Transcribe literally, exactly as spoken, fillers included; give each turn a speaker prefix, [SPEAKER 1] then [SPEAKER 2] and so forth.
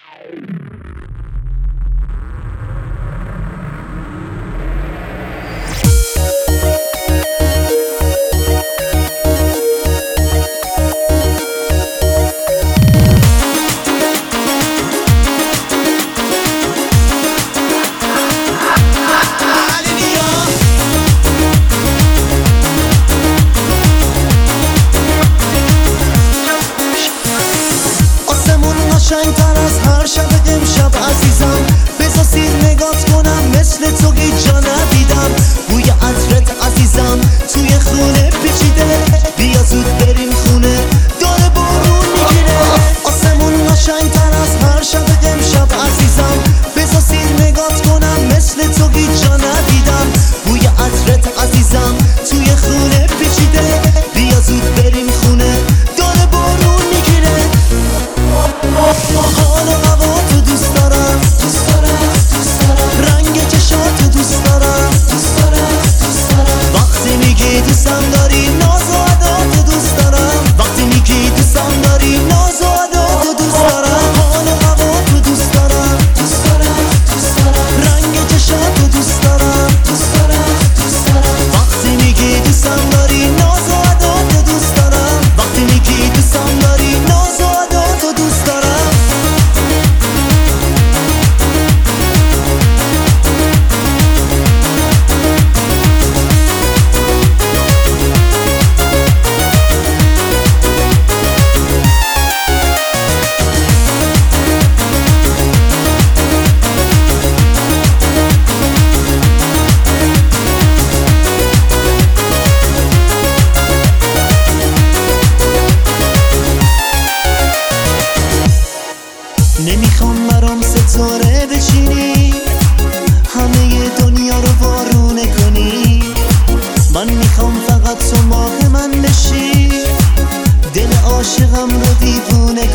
[SPEAKER 1] قشنگ‌تر از هر شب امشب عزیزم، بذار سیر نگات کنم مثل تو هیچ جا ندیدم. بوی عطرت عزیزم توی خونه پیچیده، بیا زود بریم خونه داره بارون میگیره. آسمون قشنگ‌تر از هر شب امشب عزیزم، بذار سیر نگات کنم مثل تو هیچ جا ندیدم. بوی عطرت عزیزم توی خونه پیچیده، بیا زود بریم خونه داره بارون میگیره. حال و هوا تو دوست دارم، دوست دارم، دوست دارم. رنگ چشاتو دوست دارم، دوست دارم، دوست دارم. وقتی میگی دوستم داری ناز و عداتو دوست دارم، وقتی میگی دوستم داری ناز و عداتو دوست دارم. حال و هوا تو دوست دارم، دوست دارم، دوست دارم. رنگ چشاتو دوست دارم، دوست دارم، دوست دارم. وقتی میگی دوستم داری ناز و عداتو دوست دارم، وقتی میگی دوستم داری ناز و عداتو دوست دارم. نمیخوام برام ستاره بچینی، همه دنیا رو وارونه کنی. من میخوام فقط تو ماه من بشی، دل عاشقم رو دیوونه